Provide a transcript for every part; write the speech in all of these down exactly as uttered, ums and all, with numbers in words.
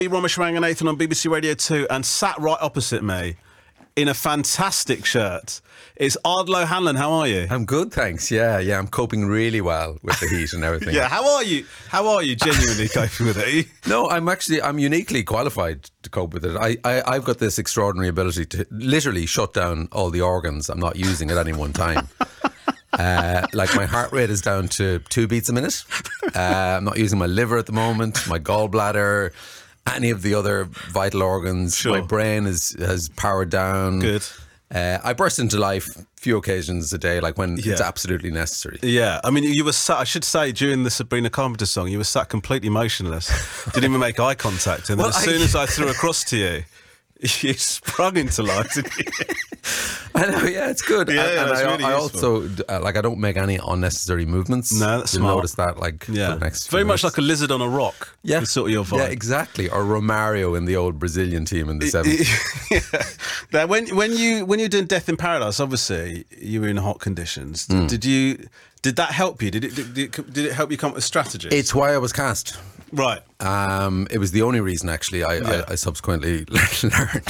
Romesh Ranganathan on B B C Radio two, and sat right opposite me in a fantastic shirt, it's Ardlo Hanlon. How are you? I'm good, thanks. Yeah, yeah, I'm coping really well with the heat and everything. Yeah, how are you? How are you genuinely coping with it? No, I'm actually, I'm uniquely qualified to cope with it. I, I, I've got this extraordinary ability to literally shut down all the organs I'm not using at any one time. Uh, like my heart rate is down to two beats a minute. Uh, I'm not using my liver at the moment, my gallbladder, any of the other vital organs. Sure. My brain is has powered down. Good. Uh, I burst into life a few occasions a day, like when Yeah. it's absolutely necessary. Yeah, I mean, you were sat, I should say, during the Sabrina Carpenter song, you were sat completely motionless. Didn't even make eye contact. And then Well, as soon I- as I threw across to you, you sprung into life, didn't you? I know, yeah, it's good. Yeah, and yeah, and it's I, really I useful. also, uh, like, I don't make any unnecessary movements. No, that's You'll smart. notice that, like, Yeah, for the next very few much minutes. like a lizard on a rock. Yeah. Is sort of your vibe. Yeah, exactly. Or Romario in the old Brazilian team in the seventies. Yeah. Now, when when you when you're doing Death in Paradise, obviously you were in hot conditions. Hmm. Did you? Did that help you? Did it? Did it, did it help you come up with strategies? It's why I was cast. right. Um, it was the only reason, actually, I, Yeah. I, I subsequently learned.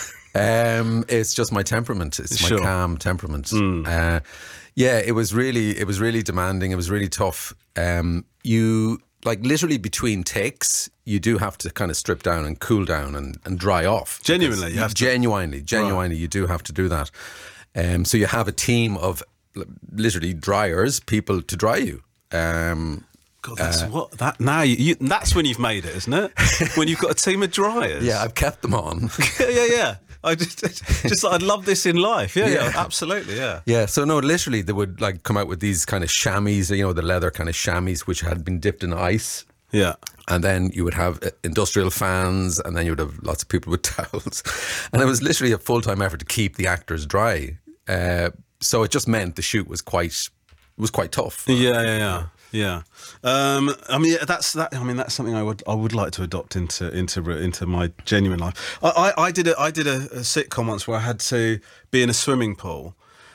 Um, it's just my temperament. It's my Sure. calm temperament. Uh, yeah, it was really, it was really demanding. It was really tough. Um, you like literally between takes, you do have to kind of strip down and cool down and, and dry off. Genuinely, Because you have to. genuinely, genuinely, you do have to do that. Um, so you have a team of l- literally dryers, people to dry you. Um, God, that's what that now. You, you, that's when you've made it, isn't it? When you've got a team of dryers. yeah, I've kept them on. yeah, yeah, yeah. I just, just I'd love this in life. Yeah, yeah, Yeah. absolutely. Yeah. Yeah, so no, literally they would like come out with these kind of chamois, you know, the leather kind of chamois which had been dipped in ice. Yeah. And then you would have uh, industrial fans, and then you would have lots of people with towels. And it was literally a full-time effort to keep the actors dry. Uh, so it just meant the shoot was quite was quite tough. Yeah, yeah, yeah, yeah. Um, I mean, yeah, that's that. I mean, that's something I would I would like to adopt into into into my genuine life. I, I, I did a I did a, a sitcom once where I had to be in a swimming pool,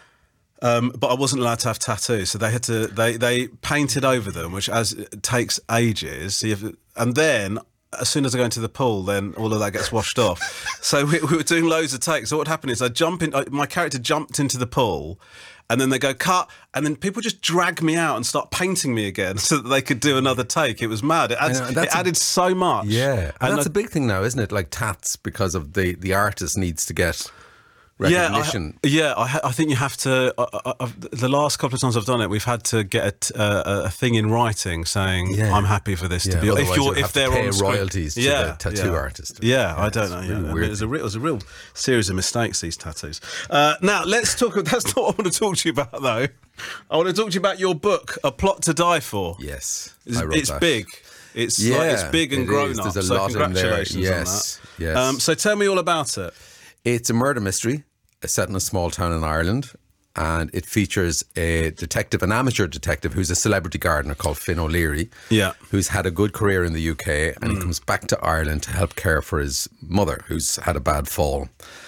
um, but I wasn't allowed to have tattoos, so they had to they they painted over them, which as it takes ages. So you have, and then. As soon as I go into the pool, then all of that gets washed off. So we, we were doing loads of takes. So what happened is I jump in. I, my character jumped into the pool, and then they go cut, and then people just drag me out and start painting me again so that they could do another take. It was mad. It, adds, know, it that's a- added so much. Yeah, and, And that's I- a big thing now, isn't it? Like tats, because of the the artist needs to get Yeah, recognition. I, yeah. I, ha- I think you have to. I, I, I've, the last couple of times I've done it, we've had to get a, a, a thing in writing saying Yeah. I'm happy for this Yeah, to be. otherwise If you're you'll if have to they're pay on screen. royalties to the tattoo yeah. artist. Yeah, I Yeah, don't it's know. really Yeah. I mean, weird. it was a real, it was a real series of mistakes. These tattoos. Uh, now let's talk. That's not what I want to talk to you about, though. I want to talk to you about your book, A Plot to Die For. Yes, It's, I wrote it's that. big. It's Yeah, like, it's big and it grown is. up. There's a so lot in there. congratulations Yes, on that. yes. Um, so tell me all about it. It's a murder mystery set in a small town in Ireland, and it features a detective, an amateur detective who's a celebrity gardener called Finn O'Leary, Yeah. who's had a good career in the U K, and he comes back to Ireland to help care for his mother, who's had a bad fall.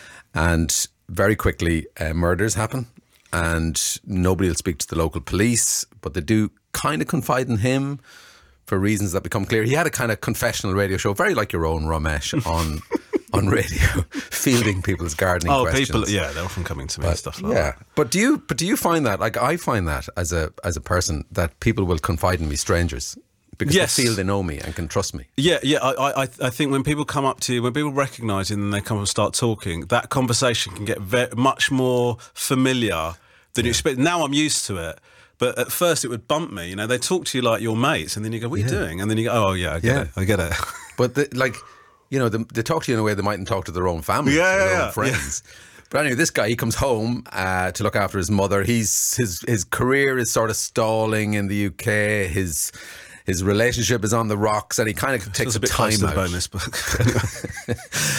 And very quickly, uh, murders happen, and nobody will speak to the local police, but they do kind of confide in him for reasons that become clear. He had a kind of confessional radio show, very like your own, Ramesh, on on radio, fielding people's gardening Oh, questions. people. Yeah, they're often coming to me and stuff like yeah, that. but do you? But do you find that? Like I find that as a as a person that people will confide in me, strangers, because Yes. they feel they know me and can trust me. Yeah, yeah. I, I, I think when people come up to you, when people recognise you and they come and start talking, that conversation can get very, much more familiar than you expect. Now I'm used to it, but at first it would bump me. You know, they talk to you like your mates, and then you go, "What are you doing?" And then you go, "Oh yeah, I get Yeah. it. I get it." But the, like, you know, they, they talk to you in a way they mightn't talk to their own family, Yeah, or yeah, their yeah. own friends. But anyway, this guy, he comes home uh, to look after his mother. He's his his career is sort of stalling in the U K. His his relationship is on the rocks, and he kind of takes It's a a bit close time to the out. bone, this book.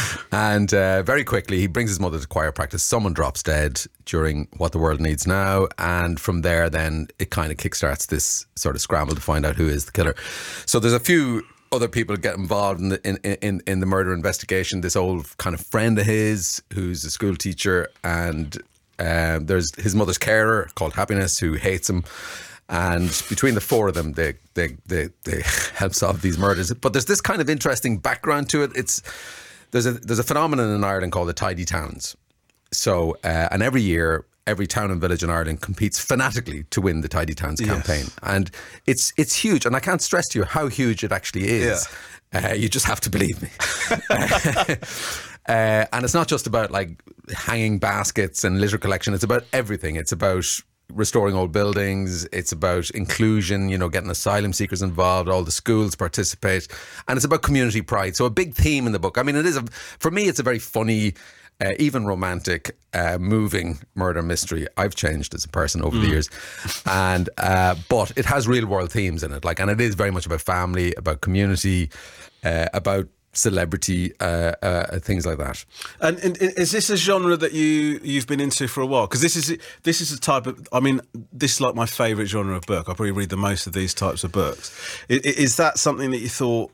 And uh, very quickly, he brings his mother to choir practice. Someone drops dead during What the World Needs Now. And from there, then it kind of kickstarts this sort of scramble to find out who is the killer. So there's a few other people get involved in the, in, in, in the murder investigation. This old kind of friend of his who's a school teacher, and uh, there's his mother's carer called Happiness who hates him. And between the four of them, they, they, they, they help solve these murders. But there's this kind of interesting background to it. It's there's a there's a phenomenon in Ireland called the tidy towns. So, uh, and every year, every town and village in Ireland competes fanatically to win the Tidy Towns campaign. Yes. And it's it's huge. And I can't stress to you how huge it actually is. Yeah. Uh, you just have to believe me. uh, and it's not just about like hanging baskets and litter collection. It's about everything. It's about restoring old buildings. It's about inclusion, you know, getting asylum seekers involved. All the schools participate. And it's about community pride. So a big theme in the book. I mean, it is, a, for me, it's a very funny, Uh, even romantic, uh, moving murder mystery. I've changed as a person over mm. the years, and uh, but it has real world themes in it. Like, and it is very much about family, about community, uh, about celebrity, uh, uh, things like that. And, and is this a genre that you you've been into for a while? Because this is this is a type of. I mean, this is like my favourite genre of book. I probably read the most of these types of books. Is, is that something that you thought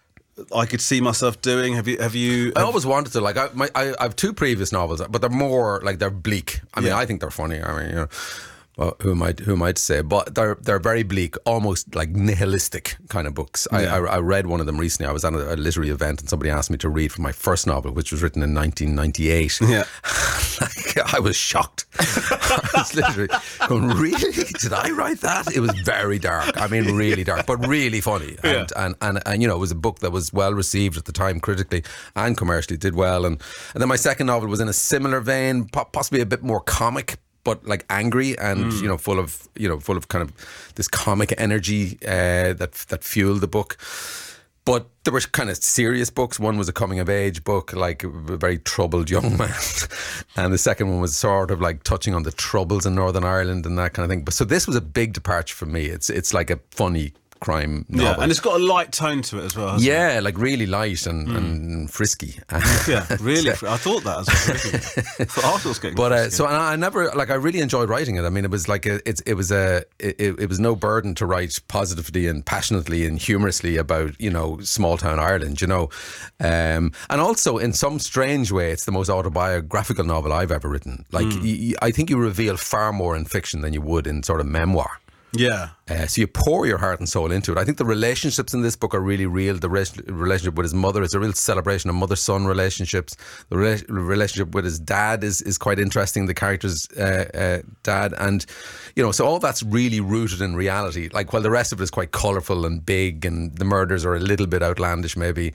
I could see myself doing? Have you? Have you? Have... I always wanted to. Like, I, my, I, I have two previous novels, but they're more like they're bleak. I mean, yeah. I think they're funny. I mean, you know, well, who am I? Who am I to say? But they're they're very bleak, almost like nihilistic kind of books. I, yeah. I, I read one of them recently. I was at a, a literary event, and somebody asked me to read from my first novel, which was written in nineteen ninety-eight. Yeah, like, I was shocked. I was literally going, really? Did I write that? It was very dark. I mean, really dark, but really funny. And, yeah. and, and, and, you know, it was a book that was well received at the time critically and commercially, did well. And, and then my second novel was in a similar vein, possibly a bit more comic, but like angry and, mm. you know, full of, you know, full of kind of this comic energy uh, that that fueled the book. But there were kind of serious books. One was a coming of age book, like a very troubled young man. And the second one was sort of like touching on the troubles in Northern Ireland and that kind of thing. But so this was a big departure for me. It's it's like a funny crime novel. Yeah, and it's got a light tone to it as well. Yeah, it? like really light and, mm. and frisky. Yeah, really. so, I thought that as well. So I was getting but uh, so I, I never like I really enjoyed writing it. I mean, it was like a, it it was a it, it was no burden to write positively and passionately and humorously about, you know, small town Ireland, you know, um, and also in some strange way, it's the most autobiographical novel I've ever written. Like mm. y- y- I think you reveal far more in fiction than you would in sort of memoir. Yeah. Uh, so you pour your heart and soul into it. I think the relationships in this book are really real. The re- relationship with his mother is a real celebration of mother-son relationships. The re- relationship with his dad is, is quite interesting, the character's uh, uh, dad. And, you know, so all that's really rooted in reality. Like, while the rest of it is quite colourful and big and the murders are a little bit outlandish maybe,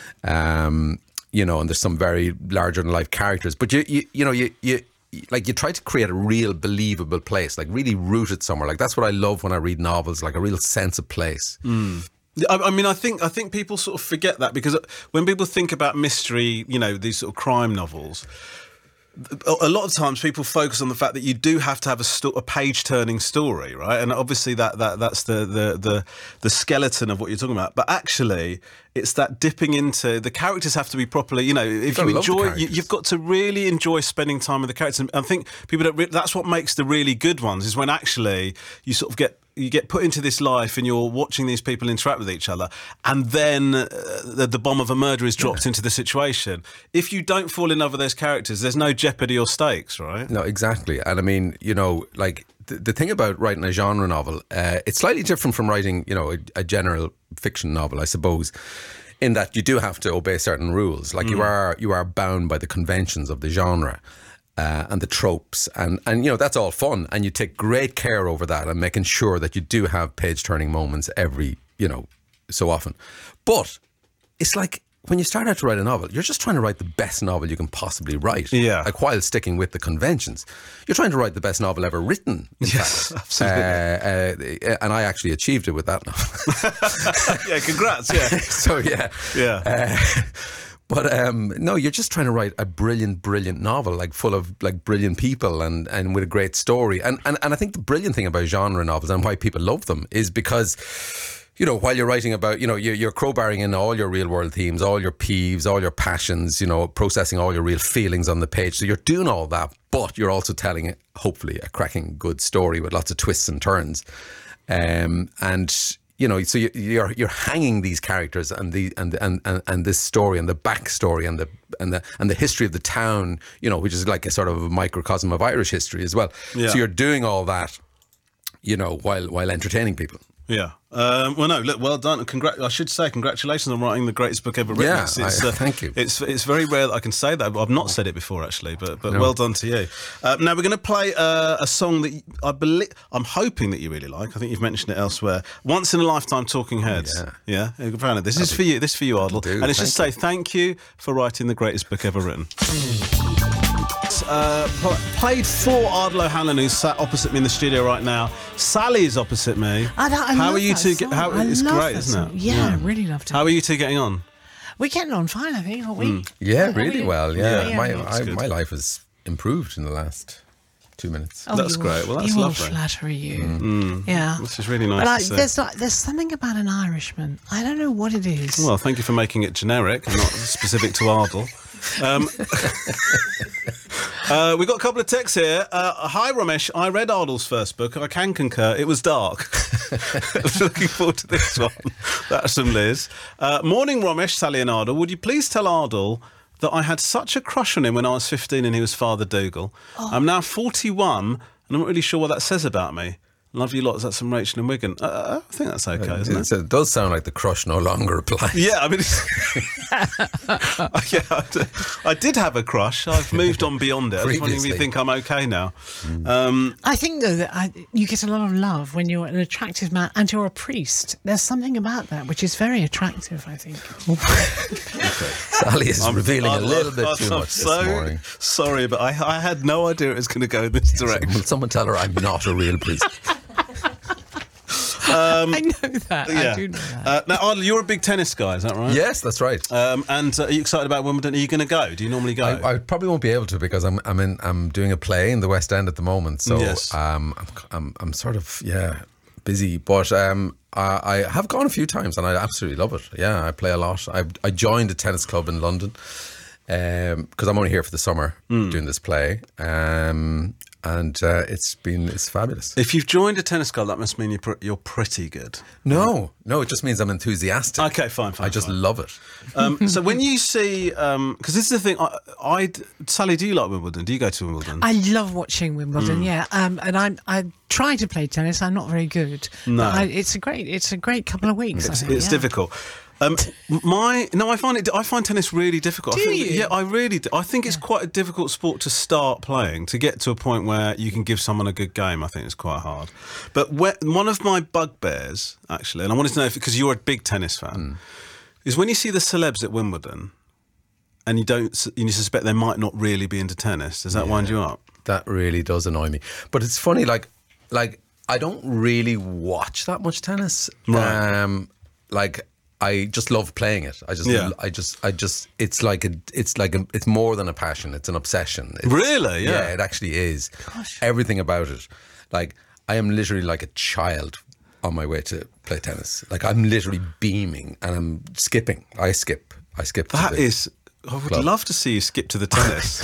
um, you know, and there's some very larger-than-life characters. But, you, you, you know, you... you like you try to create a real believable place, like really rooted somewhere. Like that's what I love when I read novels, like a real sense of place. Mm. I, I mean, I think I think people sort of forget that, because when people think about mystery, you know, these sort of crime novels, a lot of times people focus on the fact that you do have to have a, sto- a page-turning story, right? And obviously that that that's the, the the the skeleton of what you're talking about. But actually, it's that dipping into the characters have to be properly, you know, if you enjoy, you, you've got to really enjoy spending time with the characters. And I think people don't. Re- that's what makes the really good ones, is when actually you sort of get. You get put into this life and you're watching these people interact with each other, and then uh, the, the bomb of a murder is dropped yeah. into the situation. If you don't fall in love with those characters, there's no jeopardy or stakes, right? No, exactly. And I mean, you know, like the, the thing about writing a genre novel, uh, it's slightly different from writing, you know, a, a general fiction novel, I suppose, in that you do have to obey certain rules. Like mm. you are, you are bound by the conventions of the genre. Uh, and the tropes, and, and you know, that's all fun, and you take great care over that and making sure that you do have page-turning moments every, you know, so often. But it's like when you start out to write a novel, you're just trying to write the best novel you can possibly write. Yeah. Like, while sticking with the conventions. You're trying to write the best novel ever written. In yes, fact. absolutely. Uh, uh, and I actually achieved it with that novel. Yeah, congrats, yeah. So, yeah. Yeah. Uh, But um, no, you're just trying to write a brilliant, brilliant novel, like full of like brilliant people and, and with a great story. And, and and I think the brilliant thing about genre novels and why people love them is because, you know, while you're writing about, you know, you're, you're crowbarring in all your real world themes, all your peeves, all your passions, you know, processing all your real feelings on the page. So you're doing all that, but you're also telling, hopefully, a cracking good story with lots of twists and turns. Um, and you know, so you're you're hanging these characters and the and and and, and this story and the backstory and the and the and the history of the town, you know, which is like a sort of a microcosm of Irish history as well. Yeah. So you're doing all that, you know, while while entertaining people. Yeah. Um, well, no. Look, well done. Congrat- I should say congratulations on writing the greatest book ever written. Yeah, It's, it's, I- uh, thank you. It's it's very rare that I can say that. I've not said it before actually, but but No. well done to you. Uh, now we're going to play uh, a song that I believe I'm hoping that you really like. I think you've mentioned it elsewhere. Once in a Lifetime, Talking Heads. Yeah. Yeah. Apparently, this is for you. This is for you, Ardle. do, And it's just say thank you for writing the greatest book ever written. Uh, pl- played for Ardal O'Hanlon, who's sat opposite me in the studio right now. Sally's opposite me. I, I how love are you that two? song. Get, how, I it's love great, that isn't song. it? Yeah, I really loved it. How are you two getting on? We're getting on fine, I think, aren't we? Mm. Yeah, Are really we? well. Yeah, Yeah, my yeah. I, good. my life has improved in the last two minutes. Oh, That's you great. Are, Well, that's you lovely. Are flattery, you. Yeah. This is really nice But I, to see. there's like, there's something about an Irishman. I don't know what it is. Well, thank you for making it generic and not specific to Ardal. Um, uh, we got a couple of texts here. Uh, Hi, Ramesh. I read Ardal's first book. I can concur. It was dark. Looking forward to this one. That's from Liz. Uh, morning, Ramesh, Sally and Ardal. Would you please tell Ardal that I had such a crush on him when I was fifteen and he was Father Dougal? Oh. I'm now forty-one and I'm not really sure what that says about me. Love you lots. That's from Rachel and Wigan. Uh, I think that's okay, isn't it? It's- It does sound like the crush no longer applies. Yeah, I mean, it's, yeah, I did, I did have a crush. I've moved on beyond it. I was wondering if you Previously. think I'm okay now. Um, I think, though, that I, you get a lot of love when you're an attractive man and you're a priest. There's something about that which is very attractive, I think. Sally is revealing a I'm- little bit I'm too much so this morning. sorry, but I, I had no idea it was going to go in this direction. Will someone tell her I'm not a real priest? I know that. Yeah. I do know that. Uh, now, Ardal, you're a big tennis guy, is that right? Yes, that's right. Um, and uh, are you excited about Wimbledon? Are you going to go? Do you normally go? I, I probably won't be able to because I'm I'm in I'm doing a play in the West End at the moment. So Yes. um, I'm, I'm I'm sort of yeah busy, but um, I, I have gone a few times and I absolutely love it. Yeah, I play a lot. I I joined a tennis club in London because I'm only here for the summer doing this play, um, and uh, it's been it's fabulous. if you've joined a tennis club, that must mean you're, pr- you're pretty good. No, no, it just means I'm enthusiastic. Okay, fine, fine. I just fine. love it. Um, so when you see, because this is the thing, I, I, Sally, do you like Wimbledon? Do you go to Wimbledon? I love watching Wimbledon, Mm. yeah. Um, and I I try to play tennis. I'm not very good. No. But I, it's a great it's a great couple of weeks. I It's, think, it's yeah. difficult. Um, my no, I find it. I find tennis really difficult. Do I think, you? Yeah, I really do. I think it's quite a difficult sport to start playing. To get to a point where you can give someone a good game, I think it's quite hard. But when, one of my bugbears, actually, and I wanted to know if because you're a big tennis fan, is when you see the celebs at Wimbledon, and you don't, and you suspect they might not really be into tennis. Does that wind you up? That really does annoy me. But it's funny, like, like I don't really watch that much tennis. Right. Um, like I just love playing it. I just, Yeah. I just, I just. It's like a, it's like a, it's more than a passion. It's an obsession. It's, Really? Yeah. Yeah, it actually is. Everything about it. Like I am literally like a child on my way to play tennis. Like I'm literally beaming and I'm skipping. I skip. I skip. to That the- is. I would club. love to see you skip to the tennis.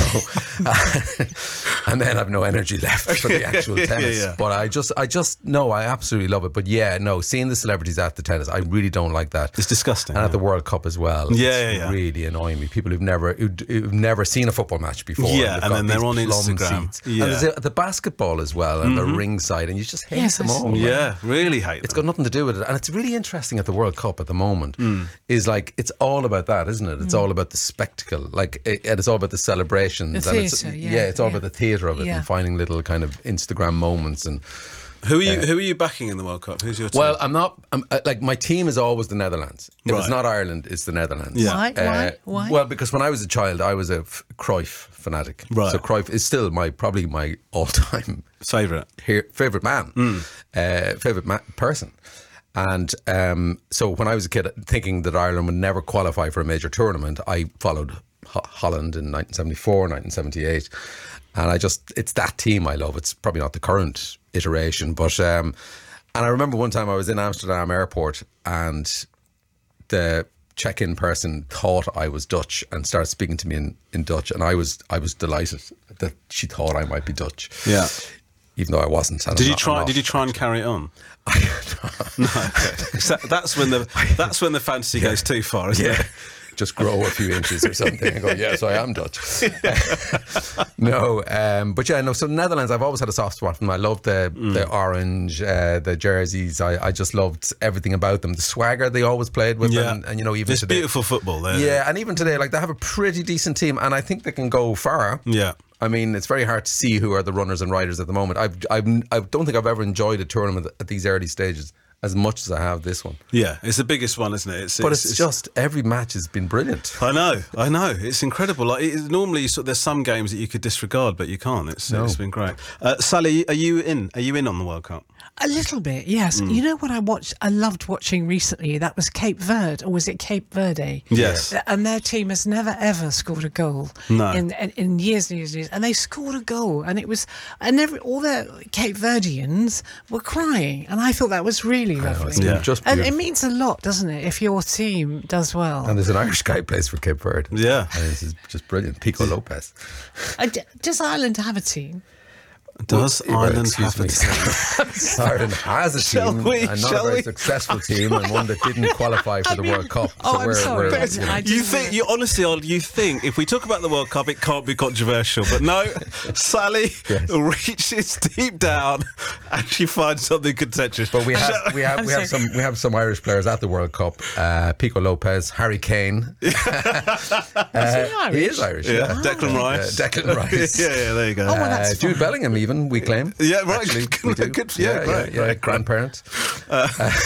and then I've no energy left for the actual Yeah, tennis. yeah. But I just, I just, no, I absolutely love it. But yeah, no, seeing the celebrities at the tennis, I really don't like that. It's disgusting. And yeah. at the World Cup as well, Yeah, it's yeah, yeah. really annoying me. People who've never, who've, who've never seen a football match before, Yeah, they've and got then they're these on plum Instagram. seats. Yeah. And there's a, the basketball as well, and the ringside, and you just hate Yes, them I all. see. like. Yeah, really hate It's them. got nothing to do with it. And it's really interesting at the World Cup at the moment Mm. is like, it's all about that, isn't it? It's all about the spectacle. Like, it, and it's all about the celebrations. The and it's, theatre, yeah, it's all yeah. about the theatre of it Yeah. and finding little kind of Instagram moments. And Who are you? who are you backing in the World Cup? Who's your team? well, I'm not, I'm, uh, like, my team is always the Netherlands. If it's Right. not Ireland, it's the Netherlands. Yeah. Why? Why? Why? Well, because when I was a child, I was a f- Cruyff fanatic. Right. So Cruyff is still my, probably my all-time favourite. he- favorite man, uh, favorite ma- person. And um, so when I was a kid, thinking that Ireland would never qualify for a major tournament, I followed Ho- Holland in nineteen seventy-four, nineteen seventy-eight. And I just, it's that team I love. It's probably not the current iteration, but, um, and I remember one time I was in Amsterdam airport and the check-in person thought I was Dutch and started speaking to me in, in Dutch. And I was, I was delighted that she thought I might be Dutch. Yeah. Even though I wasn't. and Did I'm you not- try? I'm Did you not. try and carry it on? No. Okay. So that's when the that's when the fantasy goes too far, isn't Yeah. it? just grow a few inches or something and go, yes, I am Dutch. no, um, but yeah, no. So Netherlands, I've always had a soft spot for them. I love the mm. the orange, uh, the jerseys. I, I just loved everything about them. The swagger they always played with, yeah. and, and you know, even it's today, beautiful football there. Yeah, and even today, like they have a pretty decent team, and I think they can go far. Yeah. I mean, it's very hard to see who are the runners and riders at the moment. I've, I've, I don't think I've ever enjoyed a tournament at these early stages as much as I have this one. Yeah, it's the biggest one, isn't it? It's, but it's, it's, it's just every match has been brilliant. I know, I know. It's incredible. Like it, normally, so there's some games that you could disregard, but you can't. It's no. It's been great. Uh, Sally, are you in? Are you in on the World Cup? A little bit, yes. Mm. You know what I watched? I loved watching recently. That was Cape Verde, or was it Cape Verde? Yes. And their team has never ever scored a goal no. in, in in years and years and years. And they scored a goal, and it was, and every, all the Cape Verdeans were crying, and I thought that was really lovely. Know, yeah. just and it means a lot, doesn't it, if your team does well? And there's an Irish guy who plays for Cape Verde. Yeah, and this is just brilliant. Pico Lopez. Uh, does Ireland have a team? Does well, Ireland have a team? Ireland has a team, shall we, and not shall a very we? successful team, and one that didn't qualify for I the mean, World Cup. So oh, I'm we're, sorry. We're, you, know. you think, you honestly, you think if we talk about the World Cup, it can't be controversial, but no, Sally yes. reaches deep down and she finds something contentious. But we have, we have, we have some, we have some Irish players at the World Cup. Uh, Pico Lopez, Harry Kane. uh, is he, he is Irish. Yeah, yeah. Declan Rice. Uh, Declan Rice. yeah, yeah, there you go. Oh, well, that's uh, Jude Bellingham, even we claim. Yeah, right. Actually, good, we do. Good, yeah, yeah, great, yeah, yeah. great, grandparent. Uh,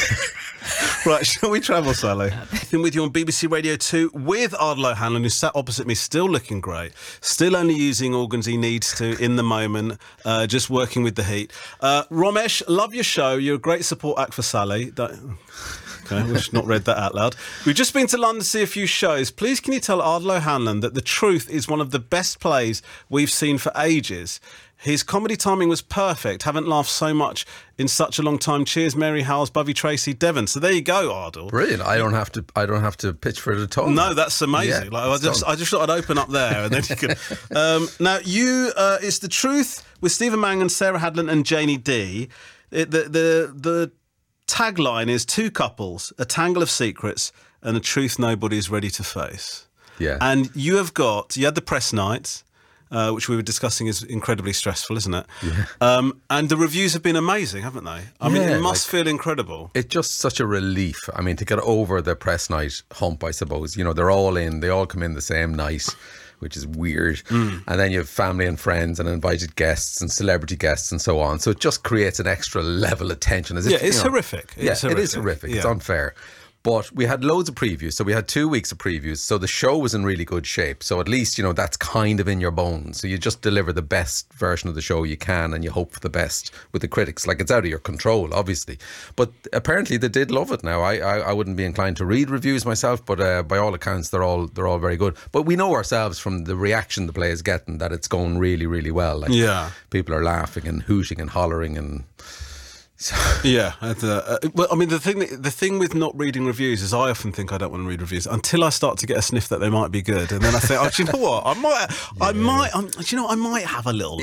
right, shall we travel, Sally? Been with you on B B C Radio two with Ardal O'Hanlon, who's sat opposite me, still looking great, still only using organs he needs to in the moment, uh, just working with the heat. Uh, Romesh, love your show. You're a great support act for Sally. Don't... Okay, we've just not read that out loud. We've just been to London to see a few shows. Please can you tell Ardal O'Hanlon that The Truth is one of the best plays we've seen for ages. His comedy timing was perfect. Haven't laughed so much in such a long time. Cheers, Mary Howells, Bovey Tracy, Devon. So there you go, Ardal. Brilliant. I don't have to. I don't have to pitch for it at all. No, that's amazing. Yeah, like I just, I just thought I'd open up there, and then you could. Um, now you, uh, it's The Truth with Stephen Mangan, Sarah Hadland, and Janie D. It, the the the tagline is two couples, a tangle of secrets, and a truth nobody is ready to face. Yeah. And you have got. You had the press night. Uh, which we were discussing is incredibly stressful, isn't it? Yeah. Um, and the reviews have been amazing, haven't they? I mean, yeah, it must like, feel incredible. It's just such a relief. I mean, to get over the press night hump, I suppose. You know, they're all in. They all come in the same night, which is weird. Mm. And then you have family and friends and invited guests and celebrity guests and so on. So it just creates an extra level of tension. As yeah, if, it's you know, horrific. Yeah, it's it horrific. is horrific. Yeah. It's unfair. But we had loads of previews. So we had two weeks of previews. So the show was in really good shape. So at least, you know, that's kind of in your bones. So you just deliver the best version of the show you can and you hope for the best with the critics. Like, it's out of your control, obviously. But apparently they did love it now. I I, I wouldn't be inclined to read reviews myself, but uh, by all accounts, they're all they're all very good. But we know ourselves from the reaction the play is getting that it's going really, really well. Like, yeah. People are laughing and hooting and hollering and... So. Yeah, uh, well, I mean, the thing the thing with not reading reviews is I often think I don't want to read reviews until I start to get a sniff that they might be good, and then I think, oh, do you know what? I might, yeah. I might, I'm, do you know, I might have a little.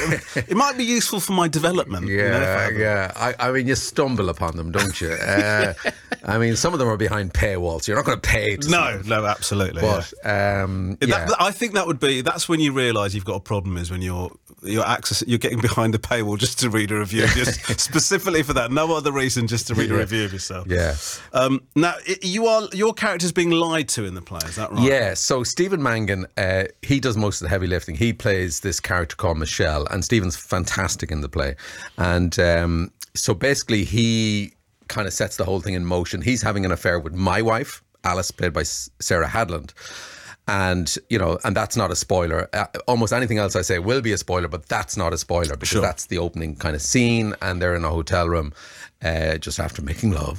It might be useful for my development. Yeah, you know, yeah. I, I mean, you stumble upon them, don't you? Uh, I mean, some of them are behind paywalls. So you're not going to pay. To no, no, absolutely. But yeah. um, yeah. That, I think that would be. That's when you realise you've got a problem. Is when you're you're access, you're getting behind the paywall just to read a review, just specifically for that. No other reason, just to read a yeah. review of yourself. Yeah. Um, now, you are your character's being lied to in the play. Is that right? Yeah. So Stephen Mangan, uh, he does most of the heavy lifting. He plays this character called Michelle, and Stephen's fantastic in the play. And um, so basically, he kind of sets the whole thing in motion. He's having an affair with my wife, Alice, played by Sarah Hadland. And, you know, and that's not a spoiler. Uh, almost anything else I say will be a spoiler, but that's not a spoiler because sure. that's the opening kind of scene, and they're in a hotel room uh, just after making love.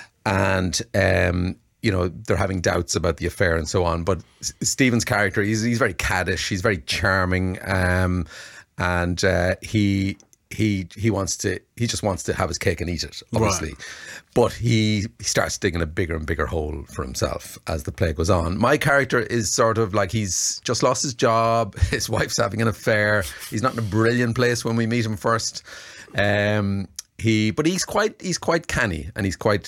And, um, you know, they're having doubts about the affair and so on. But S- Stephen's character, he's, he's very caddish, he's very charming, um, and uh, he... He he wants to he just wants to have his cake and eat it, obviously. Right. But he, he starts digging a bigger and bigger hole for himself as the play goes on. My character is sort of like he's just lost his job, his wife's having an affair, he's not in a brilliant place when we meet him first. Um he but he's quite he's quite canny, and he's quite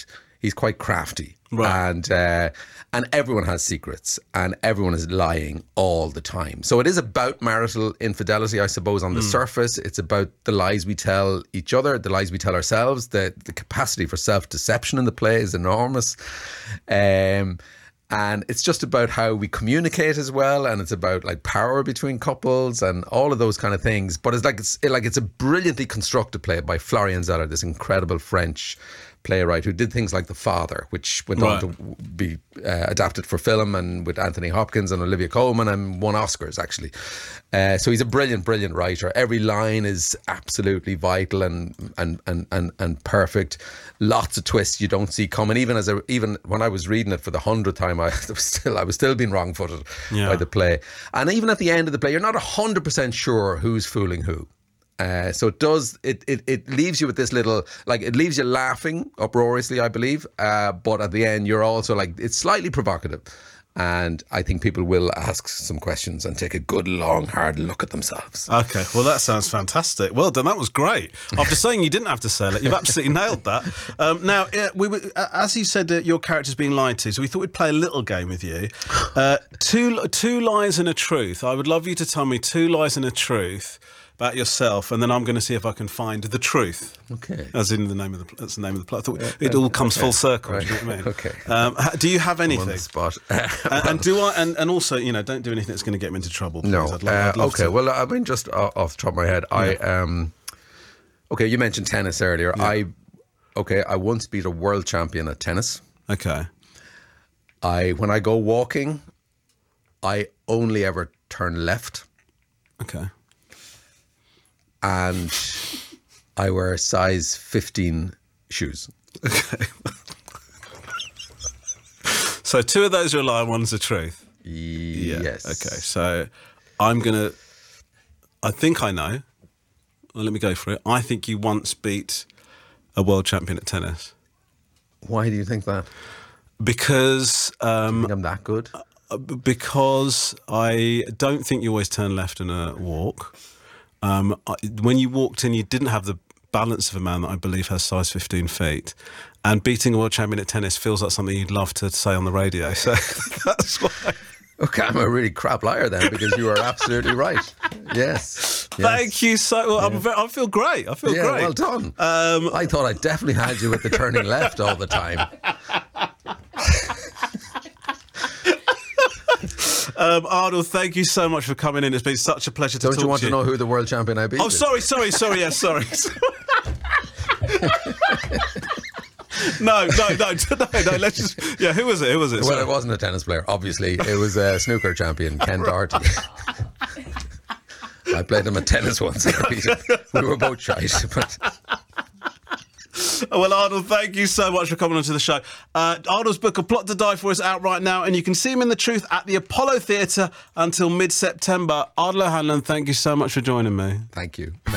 he's quite crafty. Right. And uh, and everyone has secrets, and everyone is lying all the time. So it is about marital infidelity, I suppose, on the mm. surface. It's about the lies we tell each other, the lies we tell ourselves. The the capacity for self-deception in the play is enormous. Um, and it's just about how we communicate as well, and it's about like power between couples and all of those kind of things. But it's like it's it, like it's a brilliantly constructed play by Florian Zeller, this incredible French playwright who did things like The Father, which went right. on to be uh, adapted for film, and with Anthony Hopkins and Olivia Colman, and won Oscars actually. Uh, so he's a brilliant, brilliant writer. Every line is absolutely vital and and and and, and perfect. Lots of twists you don't see coming. Even as a, even when I was reading it for the hundredth time, I was still I was still being wrong-footed yeah. by the play. And even at the end of the play, you're not a hundred percent sure who's fooling who. Uh, so it does it, it it leaves you with this little, like, it leaves you laughing uproariously, I believe, uh, but at the end you're also like, it's slightly provocative, and I think people will ask some questions and take a good long hard look at themselves. Okay, well that sounds fantastic. Well done, that was great. After saying you didn't have to sell it, you've absolutely nailed that. Um, now, uh, we were, uh, as you said, uh, your character's being lied to, so we thought we'd play a little game with you. Uh, two two lies and a truth. I would love you to tell me two lies and a truth about yourself, and then I'm going to see if I can find the truth. Okay. As in the name of the that's the name of the play. I thought yeah, it all comes okay. full circle. Right. Do you know what I mean? Okay. Um, do you have anything? I'm on the spot. and, and do I? And, and also, you know, don't do anything that's going to get me into trouble. Please. No. I'd love, I'd uh, love okay. To. Well, I mean, just off the top of my head, yeah. I um. Okay, you mentioned tennis earlier. Yeah. I okay. I once beat a world champion at tennis. Okay. I when I go walking, I only ever turn left. Okay. And I wear size fifteen shoes. Okay. So two of those are a lie, one's the truth. Yeah. Yes. Okay. So I'm gonna. I think I know. Well, let me go for it. I think you once beat a world champion at tennis. Why do you think that? Because um, do you think I'm that good? Because I don't think you always turn left in a walk. Um, when you walked in, you didn't have the balance of a man that I believe has size fifteen feet. And beating a world champion at tennis feels like something you'd love to say on the radio. So that's why. Okay, I'm a really crap liar then, because you are absolutely right. Yes. yes. Thank you so well. Yeah. I'm very, I feel great. I feel yeah, great. Well done. Um, I thought I definitely had you with the turning left all the time. Um, Ardal, thank you so much for coming in. It's been such a pleasure to Don't talk you want to to know who the world champion I beat? Oh, is? sorry, sorry, sorry, yes, sorry. no, no, no, no, no, let's just, yeah, who was it, who was it? Well, Sorry. it wasn't a tennis player, obviously. It was a snooker champion, Ken Doherty. I played him at tennis once. We were both shite, but... Well, Ardal, thank you so much for coming onto the show. Uh, Ardal's book, A Plot to Die For, is out right now, and you can see him in The Truth at the Apollo Theatre until mid-September. Ardal O'Hanlon, thank you so much for joining me. Thank you.